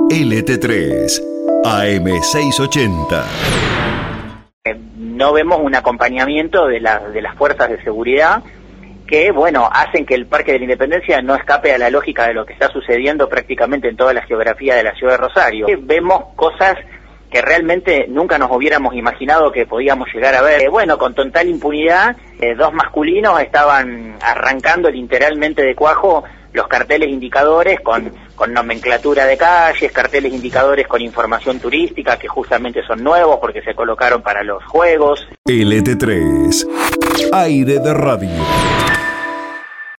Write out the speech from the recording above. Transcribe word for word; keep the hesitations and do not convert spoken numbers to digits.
L T tres, A M seiscientos ochenta. No vemos un acompañamiento de, la, de las fuerzas de seguridad que, bueno, hacen que el Parque de la Independencia no escape a la lógica de lo que está sucediendo prácticamente en toda la geografía de la ciudad de Rosario. Vemos cosas que realmente nunca nos hubiéramos imaginado que podíamos llegar a ver. Eh, bueno, con total impunidad, eh, dos masculinos estaban arrancando literalmente de cuajo los carteles indicadores con, con nomenclatura de calles, carteles indicadores con información turística que justamente son nuevos porque se colocaron para los juegos. L T tres, aire de radio.